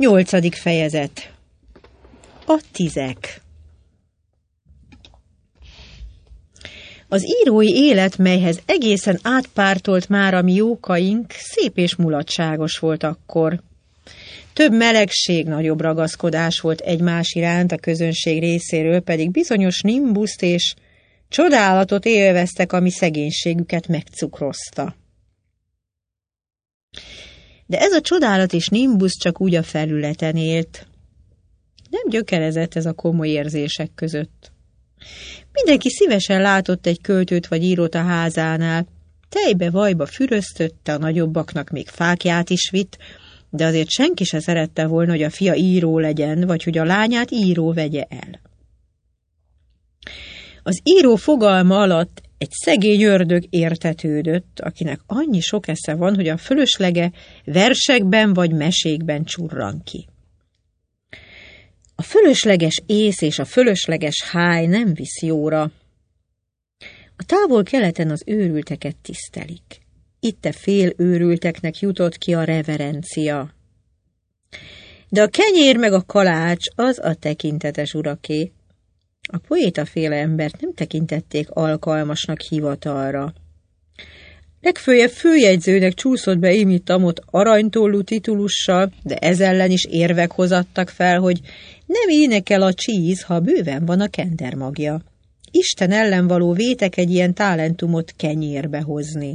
8. fejezet. A tizek. Az írói élet, melyhez egészen átpártolt már a mi jókaink, szép és mulatságos volt akkor. Több melegség, nagyobb ragaszkodás volt egymás iránt, a közönség részéről pedig bizonyos nimbuszt és csodálatot élveztek, ami szegénységüket megcukrozta. De ez a csodálat és nimbusz csak úgy a felületen élt. Nem gyökerezett ez a komoly érzések között. Mindenki szívesen látott egy költőt vagy írót a házánál, tejbe-vajba füröztötte, a nagyobbaknak még fákját is vitt, de azért senki se szerette volna, hogy a fia író legyen, vagy hogy a lányát író vegye el. Az író fogalma alatt egy szegény ördög értetődött, akinek annyi sok esze van, hogy a fölöslege versekben vagy mesékben csurran ki. A fölösleges ész és a fölösleges háj nem visz jóra. A távol-keleten az őrülteket tisztelik. Itt a fél őrülteknek jutott ki a reverencia. De a kenyér meg a kalács az a tekintetes uraké. A poétaféle embert nem tekintették alkalmasnak hivatalra. Legfőjebb főjegyzőnek csúszott be imit-amott aranytollú titulussal, de ez ellen is érvek hozattak fel, hogy nem énekel a csíz, ha bőven van a kendermagja. Isten ellen való vétek egy ilyen talentumot kenyérbe hozni.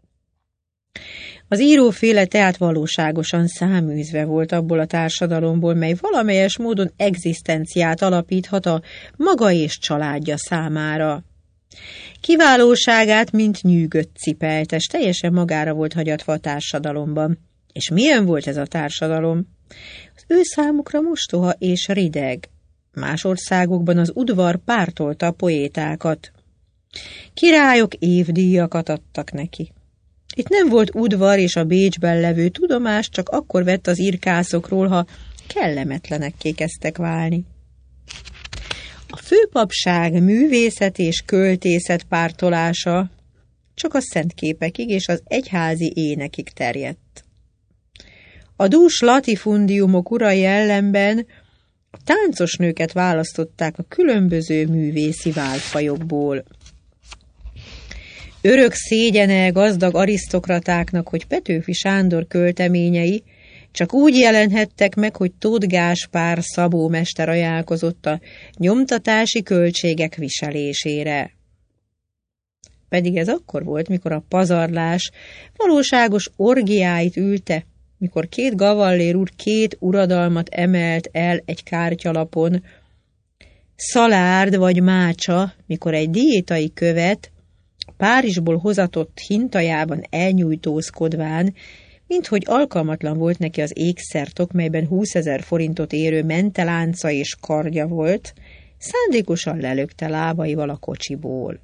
Az íróféle tehát valóságosan száműzve volt abból a társadalomból, mely valamelyes módon egzisztenciát alapíthat a maga és családja számára. Kiválóságát, mint nyűgött cipelte, s teljesen magára volt hagyatva a társadalomban. És milyen volt ez a társadalom? Az ő számukra mostoha és rideg. Más országokban az udvar pártolta a poétákat. Királyok évdíjakat adtak neki. Itt nem volt udvar, és a Bécsben levő tudomás csak akkor vett az irkászokról, ha kellemetlenekké kezdtek válni. A főpapság művészet és költészet pártolása csak a szentképekig és az egyházi énekig terjedt. A dús latifundiumok urai ellenben a táncos nőket választották a különböző művészi válfajokból. Örök szégyene gazdag arisztokratáknak, hogy Petőfi Sándor költeményei csak úgy jelenhettek meg, hogy Tóth Gáspár szabómester ajánlkozott a nyomtatási költségek viselésére. Pedig ez akkor volt, mikor a pazarlás valóságos orgiáit ülte, mikor 2 gavallér úr 2 uradalmat emelt el egy kártyalapon, Szalárd vagy Mácsa, mikor egy diétai követ Párizsból hozatott hintajában elnyújtózkodván, minthogy alkalmatlan volt neki az ékszertok, melyben 20 000 forintot érő mentelánca és kardja volt, szándékosan lelökte lábaival a kocsiból.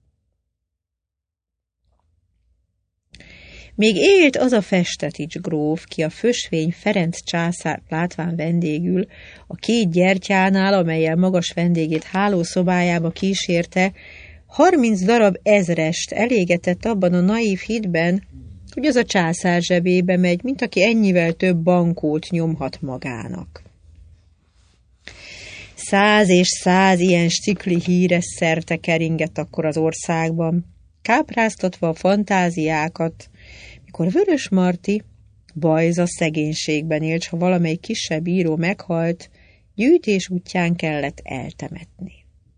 Még élt az a Festetics gróf, ki a Fösvény Ferenc császár látván vendégül, a 2 gyertyánál, amellyel magas vendégét hálószobájába kísérte, 30 darab ezrest elégetett abban a naív hitben, hogy az a császár zsebébe megy, mint aki ennyivel több bankót nyomhat magának. 100 és 100 ilyen stikli híres szerte keringett akkor az országban, kápráztatva a fantáziákat, mikor Vörösmarty bajza szegénységben élt, s ha valamely kisebb író meghalt, gyűjtés útján kellett eltemetni.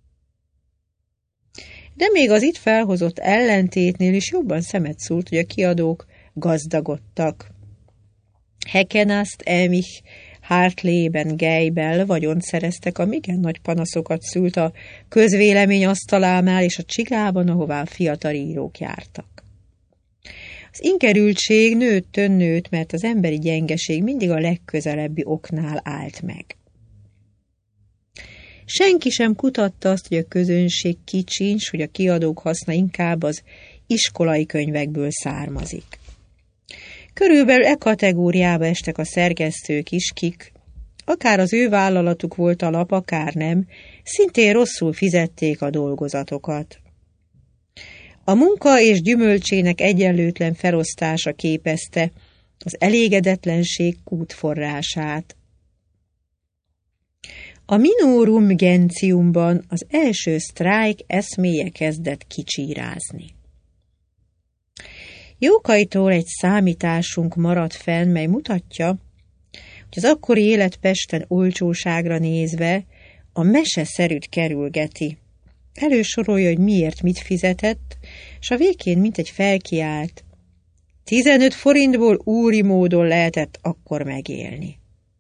De még az itt felhozott ellentétnél is jobban szemet szúrt, hogy a kiadók gazdagodtak. Hekenast, Emich, Hartleben, Geibel vagyont szereztek, amigen nagy panaszokat szült a közvélemény asztalánál és a csigában, ahová a fiatal írók jártak. Az ingerültség nőtt, mert az emberi gyengeség mindig a legközelebbi oknál állt meg. Senki sem kutatta azt, hogy a közönség kicsincs, hogy a kiadók haszna inkább az iskolai könyvekből származik. Körülbelül e kategóriába estek a szerkesztők is, kik, akár az ő vállalatuk volt a lap, akár nem, szintén rosszul fizették a dolgozatokat. A munka és gyümölcsének egyenlőtlen felosztása képezte az elégedetlenség kútforrását. A Minorum Gentiumban az első sztrájk eszméje kezdett kicsírázni. Jókaitól egy számításunk maradt fenn, mely mutatja, hogy az akkori élet Pesten olcsóságra nézve a meseszerűt kerülgeti. Elősorolja, hogy miért mit fizetett, és a végén mintegy felkiált. 15 forintból úri módon lehetett akkor megélni.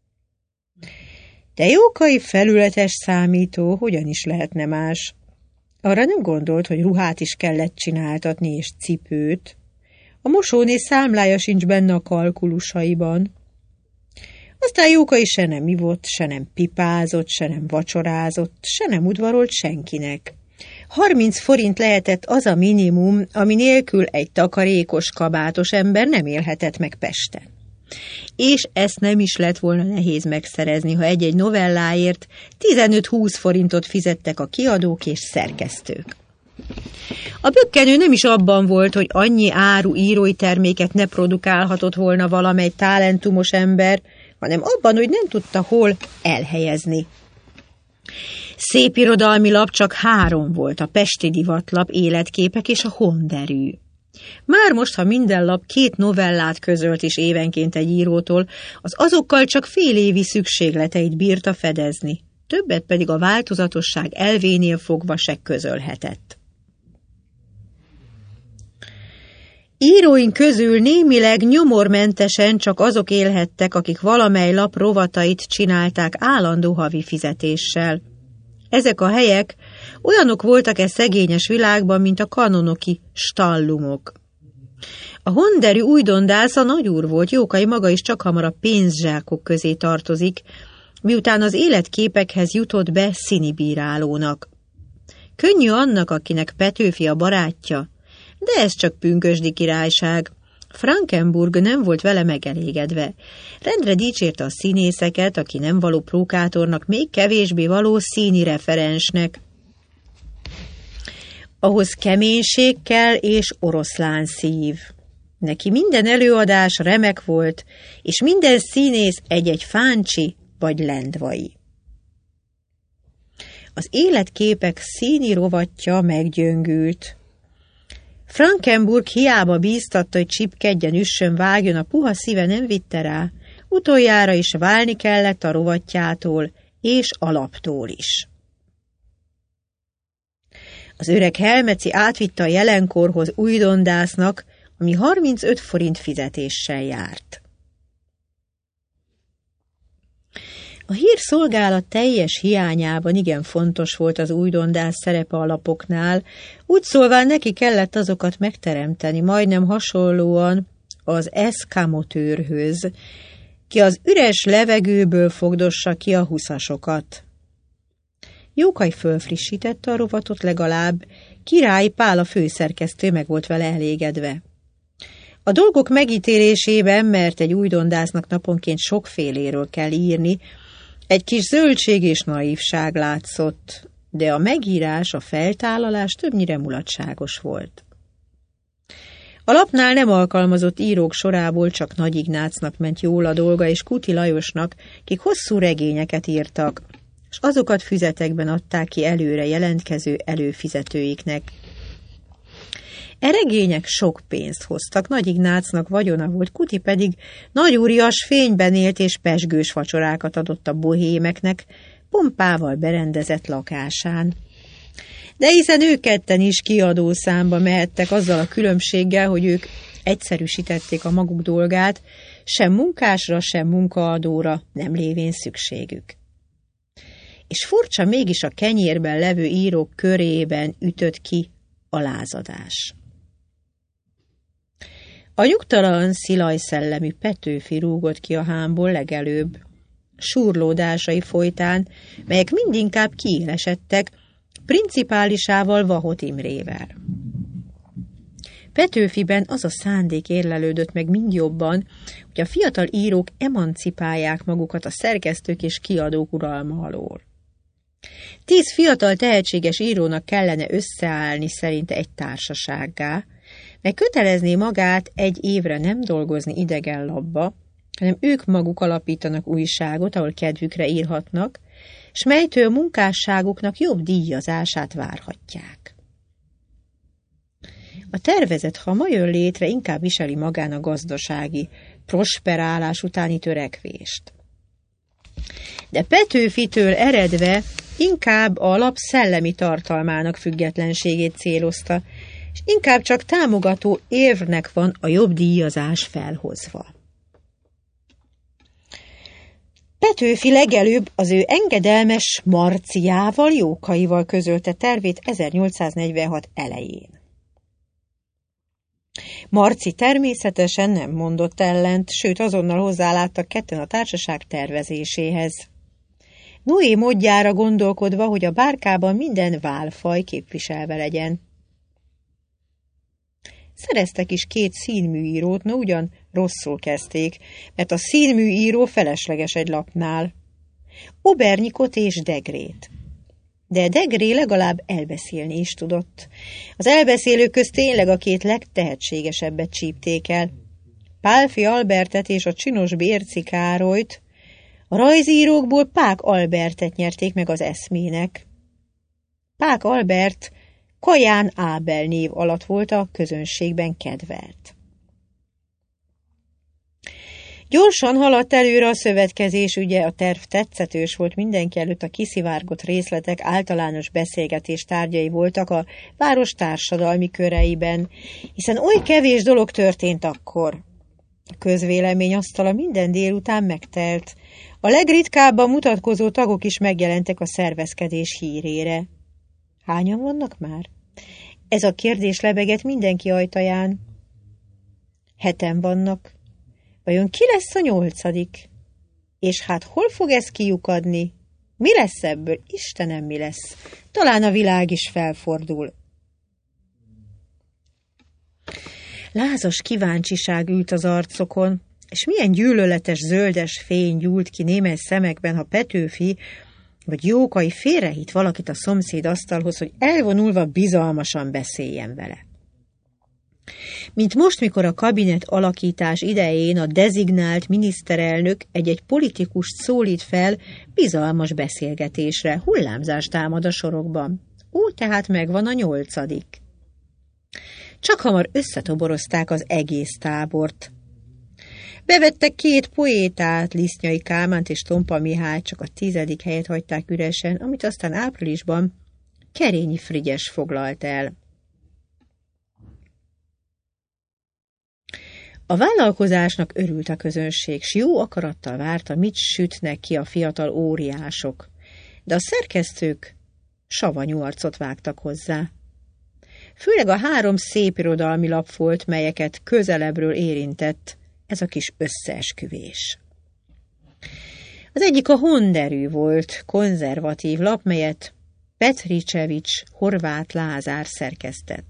De Jókai felületes számító hogyan is lehetne más? Arra nem gondolt, hogy ruhát is kellett csináltatni és cipőt. A mosóné számlája sincs benne a kalkulusaiban. Aztán Jókai se nem ivott, se nem pipázott, se nem vacsorázott, se nem udvarolt senkinek. 30 forint lehetett az a minimum, ami nélkül egy takarékos, kabátos ember nem élhetett meg Pesten. És ezt nem is lett volna nehéz megszerezni, ha egy-egy novelláért 15-20 forintot fizettek a kiadók és szerkesztők. A bökkenő nem is abban volt, hogy annyi áru írói terméket ne produkálhatott volna valamely talentumos ember, hanem abban, hogy nem tudta hol elhelyezni. Szépirodalmi lap csak 3 volt, a Pesti Divatlap, Életképek és a Honderű. Már most, ha minden lap 2 novellát közölt is évenként egy írótól, az azokkal csak fél évi szükségleteit bírta fedezni, többet pedig a változatosság elvénél fogva se közölhetett. Íróink közül némileg nyomormentesen csak azok élhettek, akik valamely lap rovatait csinálták állandó havi fizetéssel. Ezek a helyek olyanok voltak szegényes világban, mint a kanonoki stallumok. A Honderű újdondásza nagyúr volt, Jókai maga is csak hamar a pénzzsákok közé tartozik, miután az Életképekhez jutott be színibírálónak. Könnyű annak, akinek Petőfi a barátja, de ez csak pünkösdi királyság. Frankenburg nem volt vele megelégedve. Rendre dicsérte a színészeket, aki nem való prókátornak, még kevésbé való színi referensnek. Ahhoz keménység kell és oroszlán szív. Neki minden előadás remek volt, és minden színész egy-egy Fáncsi vagy Lendvai. Az Életképek színi rovatja meggyöngült. Frankenburg hiába bíztatta, hogy csipkedjen, üssön, vágjon, a puha szíve nem vitte rá. Utoljára is válni kellett a rovatjától, és a laptól is. Az öreg Helmeci átvitte a jelenkorhoz újdondásznak, ami 35 forint fizetéssel járt. A hírszolgálat teljes hiányában igen fontos volt az újdondász szerepe a lapoknál, úgy szólván neki kellett azokat megteremteni, majdnem hasonlóan az eszkamotőrhöz, ki az üres levegőből fogdossa ki a huszasokat. Jókai fölfrissítette a rovatot legalább, Király Pál a főszerkesztő meg volt vele elégedve. A dolgok megítélésében, mert egy újdondásznak naponként sokféléről kell írni, egy kis zöldség és naívság látszott, de a megírás, a feltálalás többnyire mulatságos volt. A lapnál nem alkalmazott írók sorából csak Nagy Ignácnak ment jól a dolga, és Kuti Lajosnak, kik hosszú regényeket írtak, és azokat füzetekben adták ki előre jelentkező előfizetőiknek. E regények sok pénzt hoztak, Nagy Ignácnak vagyona volt, Kuti pedig nagyúrias fényben élt és pezsgős vacsorákat adott a bohémeknek, pompával berendezett lakásán. De hiszen ők ketten is kiadószámba mehettek azzal a különbséggel, hogy ők egyszerűsítették a maguk dolgát, sem munkásra, sem munkaadóra nem lévén szükségük. És furcsa mégis a kenyérben levő írók körében ütött ki a lázadás. A nyugtalan, szilajszellemű Petőfi rúgott ki a hámból legelőbb, súrlódásai folytán, melyek mindinkább kiélesedtek, principálisával, Vahot Imrével. Petőfiben az a szándék érlelődött meg mind jobban, hogy a fiatal írók emancipálják magukat a szerkesztők és kiadók uralma alól. 10 fiatal tehetséges írónak kellene összeállni szerinte egy társasággá, mely kötelezné magát egy évre nem dolgozni idegen labba, hanem ők maguk alapítanak újságot, ahol kedvükre írhatnak, s melytől munkásságuknak jobb díjazását várhatják. A tervezett hama jön létre, inkább viseli magán a gazdasági, prosperálás utáni törekvést. De Petőfitől eredve inkább a lap szellemi tartalmának függetlenségét célozta, és inkább csak támogató érvnek van a jobb díjazás felhozva. Petőfi legelőbb az ő engedelmes Marciával, Jókaival közölte tervét 1846 elején. Marci természetesen nem mondott ellent, sőt azonnal hozzáláttak ketten a társaság tervezéséhez. Noé módjára gondolkodva, hogy a bárkában minden válfaj képviselve legyen. Szereztek is 2 színműírót, no ugyan rosszul kezdték, mert a színműíró felesleges egy lapnál. Obernyikot és Degrét. De Degré legalább elbeszélni is tudott. Az elbeszélők közt tényleg a 2 legtehetségesebbet csípték el. Pálffy Albertet és a csinos Bérci Károlyt, a rajzírókból Pák Albertet nyerték meg az eszmének. Pák Albert Kaján Ábel név alatt volt a közönségben kedvelt. Gyorsan haladt előre a szövetkezés ügye, a terv tetszetős volt, mindenki előtt a kiszivárgott részletek általános beszélgetés tárgyai voltak a város társadalmi köreiben, hiszen oly kevés dolog történt akkor. A közvélemény asztala minden délután megtelt. A legritkábban mutatkozó tagok is megjelentek a szervezkedés hírére. Hányan vannak már? Ez a kérdés lebegett mindenki ajtaján. 7 vannak. Vajon ki lesz a 8? És hát hol fog ez kiukadni? Mi lesz ebből? Istenem, mi lesz? Talán a világ is felfordul. Lázas kíváncsiság ült az arcokon, és milyen gyűlöletes zöldes fény gyúlt ki némely szemekben, ha Petőfi vagy Jókai félrehitt valakit a szomszéd asztalhoz, hogy elvonulva bizalmasan beszéljen vele. Mint most, mikor a kabinet alakítás idején a dezignált miniszterelnök egy politikust szólít fel bizalmas beszélgetésre, hullámzás támad a sorokban. Tehát megvan a 8. Csak hamar összetoborozták az egész tábort. Bevettek 2 poétát, Lisznyai Kálmánt és Tompa Mihály, csak a 10. helyet hagyták üresen, amit aztán áprilisban Kerényi Frigyes foglalt el. A vállalkozásnak örült a közönség, s jó akarattal várta, mit sütnek ki a fiatal óriások, de a szerkesztők savanyú arcot vágtak hozzá. Főleg a 3 szépirodalmi lap volt, melyeket közelebbről érintett ez a kis összeesküvés. Az egyik a Honderű volt, konzervatív lap, melyet Petricevics Horváth Lázár szerkesztett.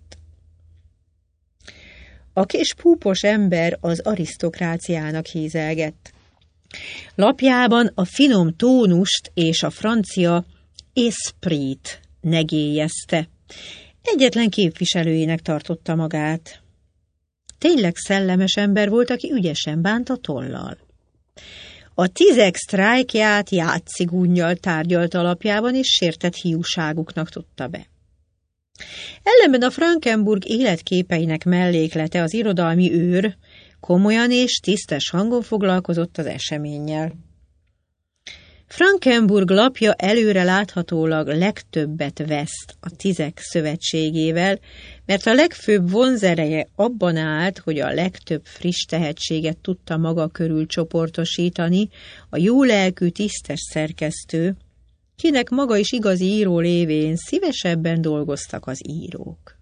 A kis púpos ember az arisztokráciának hízelgett. Lapjában a finom tónust és a francia esprit negélyezte. Egyetlen képviselőjének tartotta magát. Tényleg szellemes ember volt, aki ügyesen bánt a tollal. A 10 sztrájkját játszigúnnyal tárgyalt alapjában, és sértett hiúságuknak tudta be. Ellenben a Frankenburg életképeinek melléklete, az irodalmi őr komolyan és tisztes hangon foglalkozott az eseménnyel. Frankenburg lapja előre láthatólag legtöbbet veszt a 10 szövetségével, mert a legfőbb vonzereje abban állt, hogy a legtöbb friss tehetséget tudta maga körül csoportosítani a jólelkű tisztes szerkesztő, kinek maga is igazi író lévén szívesebben dolgoztak az írók.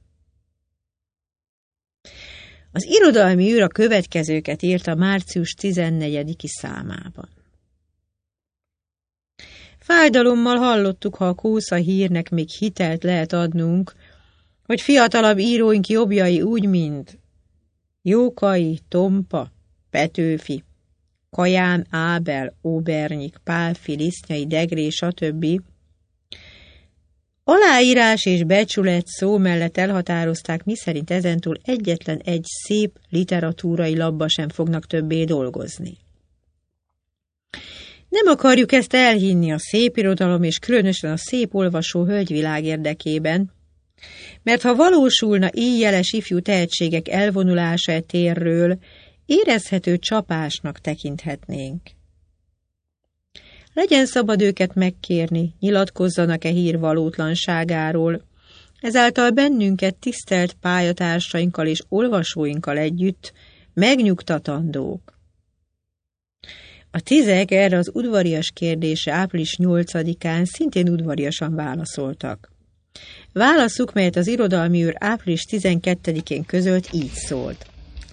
Az irodalmi őr a következőket írta március 14. számában. Fájdalommal hallottuk, ha a kósza hírnek még hitelt lehet adnunk, hogy fiatalabb íróink jobbjai úgy, mint Jókai, Tompa, Petőfi, Kaján Ábel, Obernyik, Pálffy, Lisznyai, Degré, stb. Aláírás és becsület szó mellett elhatározták, miszerint ezentúl egyetlen egy szép literatúrai labba sem fognak többé dolgozni. Nem akarjuk ezt elhinni a szép irodalom és különösen a szép olvasó hölgyvilág érdekében, mert ha valósulna éjjeles ifjú tehetségek elvonulása e térről, érezhető csapásnak tekinthetnénk. Legyen szabad őket megkérni, nyilatkozzanak-e hír valótlanságáról, ezáltal bennünket tisztelt pályatársainkkal és olvasóinkkal együtt megnyugtatandók. A tizek erre az udvarias kérdésre április 8-án szintén udvariasan válaszoltak. Válaszuk, melyet az irodalmi őr április 12-én közölt, így szólt.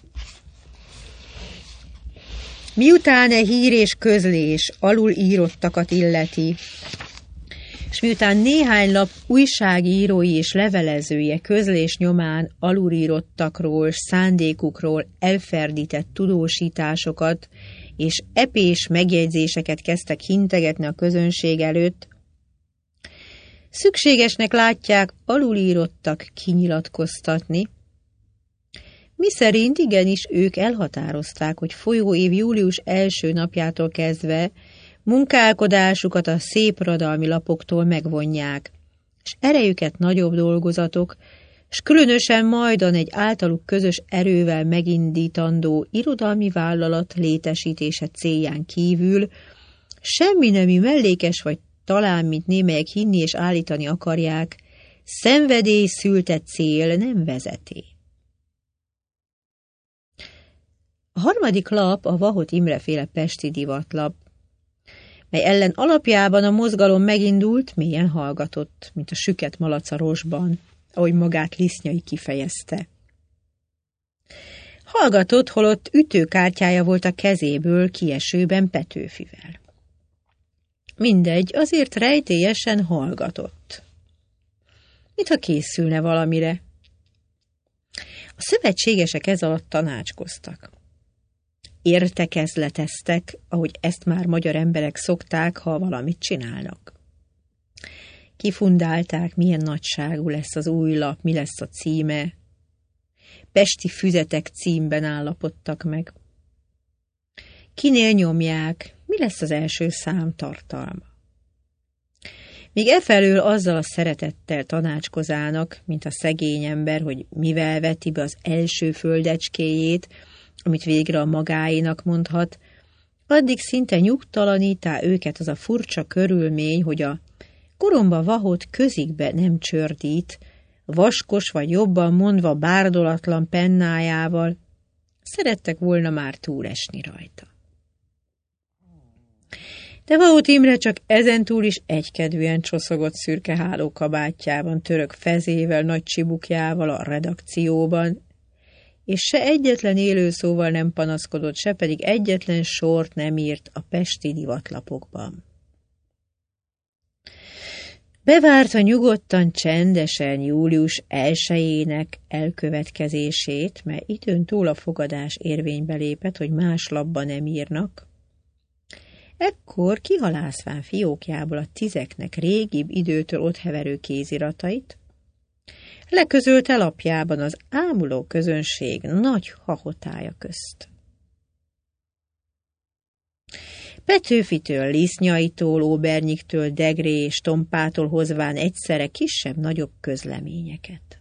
Miután hír és közlés alul írottakat illeti, és miután néhány lap újságírói és levelezője közlés nyomán alulírottakról, szándékukról elferdített tudósításokat és epés megjegyzéseket kezdtek hintegetni a közönség előtt, szükségesnek látják alulírottak kinyilatkoztatni, miszerint igenis ők elhatározták, hogy folyóév július első napjától kezdve munkálkodásukat a szép irodalmi lapoktól megvonják, és erejüket nagyobb dolgozatok, s különösen majdan egy általuk közös erővel megindítandó irodalmi vállalat létesítése célján kívül semmi nemű mellékes vagy talán, mint némelyek hinni és állítani akarják, szenvedély szülte cél nem vezeti. A harmadik lap a Vahot Imre-féle pesti divatlap, mely ellen alapjában a mozgalom megindult, mélyen hallgatott, mint a süket malac a rosban, ahogy magát Lisznyai kifejezte. Hallgatott, holott ütőkártyája volt a kezéből kiesőben Petőfivel. Mindegy, azért rejtélyesen hallgatott. Mintha készülne valamire. A szövetségesek ez alatt tanácskoztak. Értekezleteztek, ahogy ezt már magyar emberek szokták, ha valamit csinálnak. Kifundálták, milyen nagyságú lesz az új lap, mi lesz a címe. Pesti füzetek címben állapodtak meg. Kinél nyomják, mi lesz az első szám tartalma. Míg efelől azzal a szeretettel tanácskozának, mint a szegény ember, hogy mivel veti be az első földecskéjét, amit végre a magáénak mondhat, addig szinte nyugtalanítá őket az a furcsa körülmény, hogy a koromba Vahot közikbe nem csördít, vaskos vagy jobban mondva bárdolatlan pennájával, szerettek volna már túlesni rajta. De Vahot Imre csak ezentúl is egykedvűen csoszogott szürke hálókabátjában, török fezével, nagy csibukjával a redakcióban, és se egyetlen élő szóval nem panaszkodott, se pedig egyetlen sort nem írt a pesti divatlapokban. Bevárta nyugodtan, csendesen július 1-jének elkövetkezését, mert időn túl a fogadás érvénybe lépett, hogy más labba nem írnak. Ekkor kihalászván fiókjából a tizeknek régibb időtől ott heverő kéziratait, leközölte lapjában az ámuló közönség nagy hahotája közt. Petőfitől, Lisznyaitól, Óbernyiktől, Degré és Tompától hozván egyszerre kisebb-nagyobb közleményeket.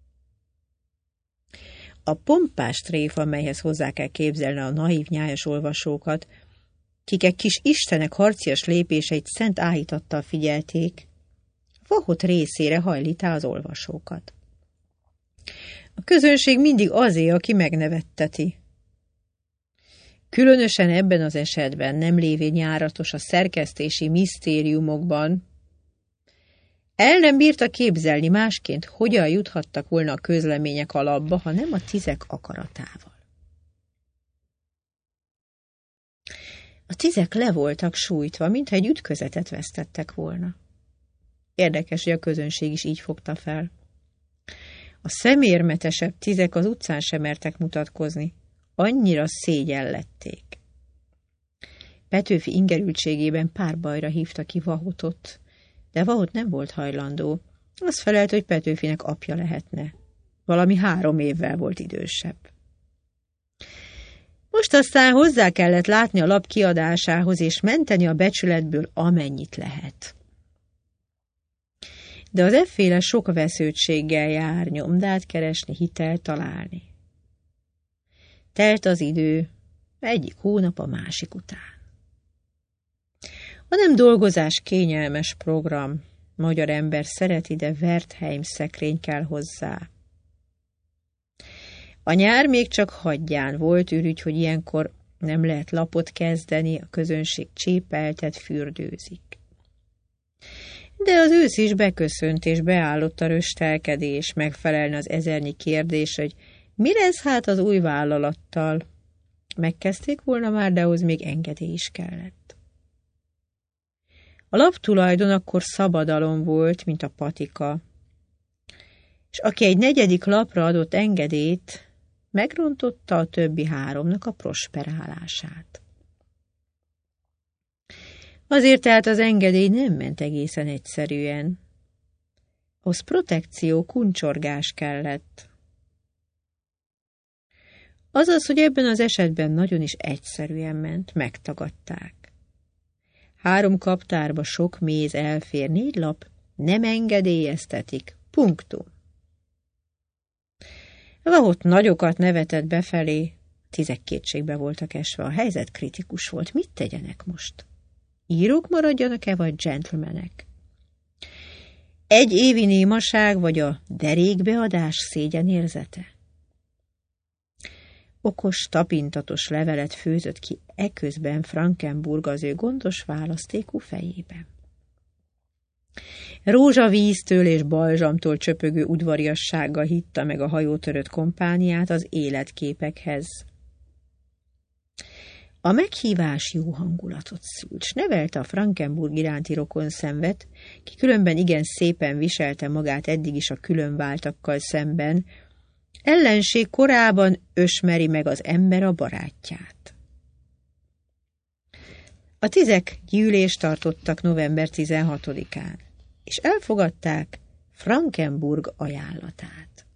A pompás tréfa, melyhez hozzá kell képzelni a naív nyájas olvasókat, kik kis istenek harcias lépéseit szent áhítattal figyelték, Vahot részére hajlítá az olvasókat. A közönség mindig azé, aki megnevetteti. Különösen ebben az esetben, nem lévén járatos a szerkesztési misztériumokban, el nem bírta képzelni másként, hogyan juthattak volna a közlemények alapba, ha nem a tizek akaratával. A tizek le voltak sújtva, mintha egy ütközetet vesztettek volna. Érdekes, hogy a közönség is így fogta fel. A szemérmetesebb tizek az utcán sem mertek mutatkozni. Annyira szégyellették. Petőfi ingerültségében pár bajra hívta ki Vahotot, de Vahot nem volt hajlandó. Azt felelt, hogy Petőfinek apja lehetne. Valami 3 évvel volt idősebb. Most aztán hozzá kellett látni a lap kiadásához, és menteni a becsületből amennyit lehet. De az efféle sok vesződtséggel jár, nyomdát keresni, hitelt találni. Telt az idő, egyik hónap a másik után. A nem dolgozás kényelmes program, magyar ember szereti, de Wertheim szekrény kell hozzá. A nyár még csak hadján volt, ürügy, hogy ilyenkor nem lehet lapot kezdeni, a közönség csépeltet, fürdőzik. De az ősz is beköszönt, és beállott a röstelkedés, megfelelni az ezernyi kérdés, hogy mi lesz hát az új vállalattal. Megkezdték volna már, de ahhoz még engedély is kellett. A laptulajdon akkor szabadalom volt, mint a patika, és aki egy 4. lapra adott engedélyt, megrontotta a többi 3-nak a prosperálását. Azért tehát az engedély nem ment egészen egyszerűen. Ahhoz protekció, kuncsorgás kellett. Azaz, hogy ebben az esetben nagyon is egyszerűen ment, megtagadták. 3 kaptárba sok méz elfér, 4 lap nem engedélyeztetik. Punktum. Vahot nagyokat nevetett befelé, 10 kétségbe voltak esve, a helyzet kritikus volt. Mit tegyenek most? Írók maradjanak-e, vagy gentlemanek? 1 évi némaság, vagy a derékbeadás szégyenérzete? Okos, tapintatos levelet főzött ki eközben Frankenburg az ő gondos választékú fejében. Rózsavíztől és balzsamtól csöpögő udvariassággal hitta meg a hajótörött kompániát az életképekhez. A meghívás jó hangulatot szült, s nevelte a Frankenburg iránti rokonszenvet, ki különben igen szépen viselte magát eddig is a különváltakkal szemben, ellenség korában ösmeri meg az ember a barátját. A 10 gyűlést tartottak november 16-án, és elfogadták Frankenburg ajánlatát.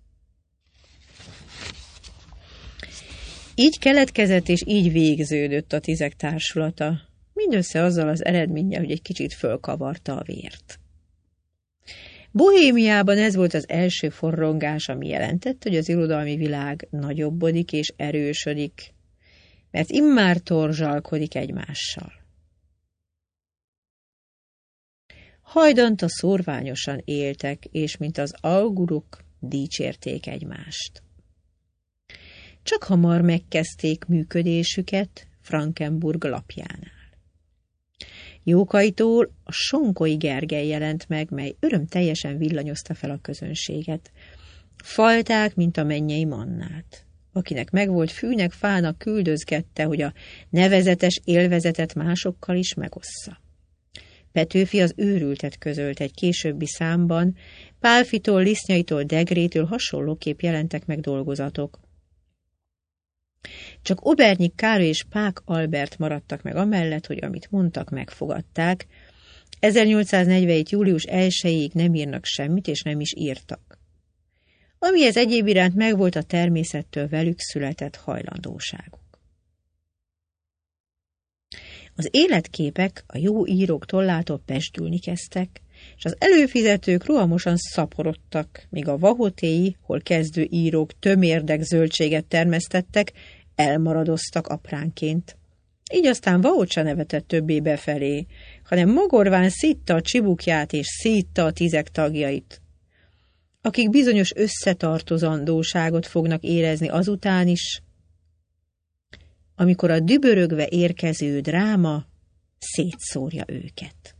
Így keletkezett és így végződött a 10 társulata, mindössze azzal az eredménnyel, hogy egy kicsit fölkavarta a vért. Bohémiában ez volt az első forrongás, ami jelentette, hogy az irodalmi világ nagyobbodik és erősödik, mert immár torzsalkodik egymással. Hajdanta szórványosan éltek, és mint az augurok dicsérték egymást. Csak hamar megkezdték működésüket Frankenburg lapjánál. Jókaitól a Sonkói Gergely jelent meg, mely örömteljesen villanyozta fel a közönséget. Falták, mint a mennyei mannát. Akinek megvolt fűnek, fának küldözgette, hogy a nevezetes élvezetet másokkal is megossza. Petőfi az őrültet közölt egy későbbi számban, Pálffitól, Lisztnyaitól, Degrétől hasonlóképp jelentek meg dolgozatok. Csak Obernyik Károly és Pák Albert maradtak meg amellett, hogy amit mondtak, megfogadták. 1847. július 1-ig nem írnak semmit, és nem is írtak. Amihez egyéb iránt megvolt a természettől velük született hajlandóságuk. Az életképek a jó írók tollától pezsdülni kezdtek, és az előfizetők rohamosan szaporodtak, míg a vahotéi, hol kezdő írók tömérdek zöldséget termesztettek, elmaradoztak apránként. Így aztán Vahot se nevetett többé befelé, hanem mogorván szitta a csibukját és szítta a 10 tagjait, akik bizonyos összetartozandóságot fognak érezni azután is, amikor a dübörögve érkező dráma szétszórja őket.